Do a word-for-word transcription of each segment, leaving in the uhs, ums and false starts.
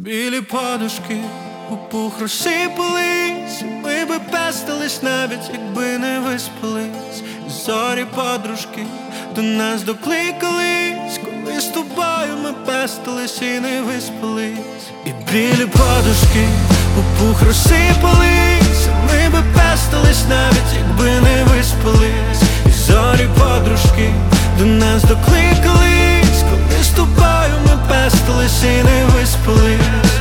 Білі подушки у пух розсипались, ми би пестились навіть, якби не виспались. Зорі подружки до нас докликались, коли з тобою ми пестились і не виспались. І білі подушки у пух розсипались, ми би пестились навіть, якби не виспались. І зорі подружки до нас докликались, коли з тобою ми пестились і не виспались.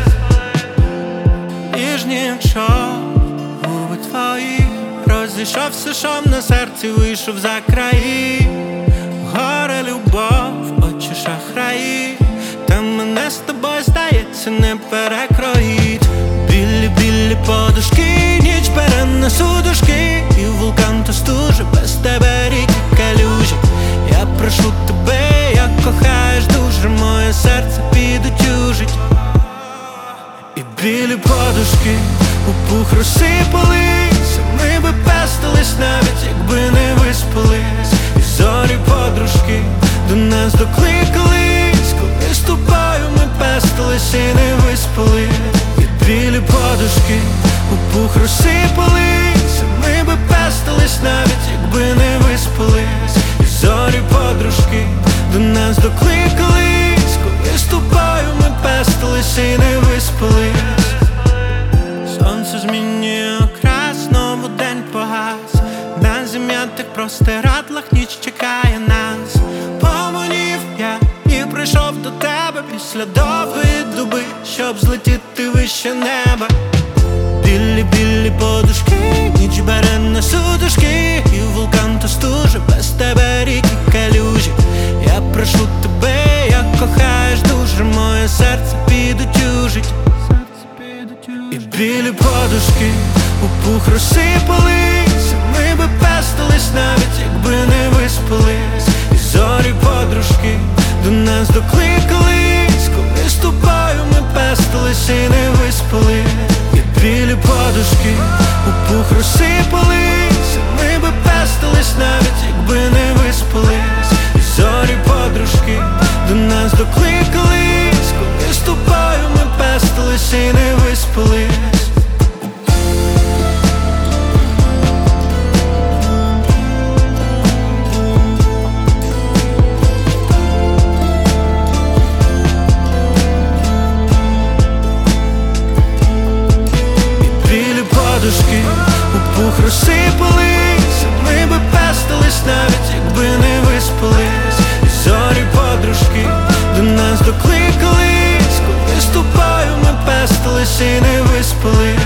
Ніжні, як шов, губи твої, розійшовся шов на серці, вийшов за краї. Горе любов, очі шахраї, та мене з тобою, здається, не перекроїть. Білі-білі подушки, ніч бере на судушки, і вулкан то стуже, без тебе ріки калюжі. Я прошу тебе, як кохаєш дуже, моє серце підутюжить. І білі подушки у пух розсипались, ми би пестились навіть, якби не виспались. І зорі подружки до нас докликались, коли з тобою ми пестились і не виспались. І білі подушки у пух розсипались, ми би пестились навіть, якби не виспались. І зорі подружки до нас докликались, коли з тобою ми пестились і не виспались. Сонце змінює окрас, знову день погас, на зім'ятих простирадлах ніч чекає нас. Поманів я і прийшов до тебе після довгої доби, щоб злетіти вище неба. Білі-білі подушки, ніч бере на судушки, і вулкан то стуже, без тебе ріки калюжі. Я прошу тебе, як кохаєш дуже, моє серце підутюжить. І білі подушки у пух розсипались, ми би пестились навіть, якби не виспались. І зорі подружки до нас докликались, коли з тобою ми пестились і не виспались. І білі подушки у пух розсипались, ми би пестились навіть, якби не виспались. І зорі подружки до нас докликались, коли з тобою ми пестились і не виспались. Подушки у пух розсипались, ми би пестились навіть, якби не виспались. І зорі подружки до нас докликались, коли з тобою ми пестились і не виспались.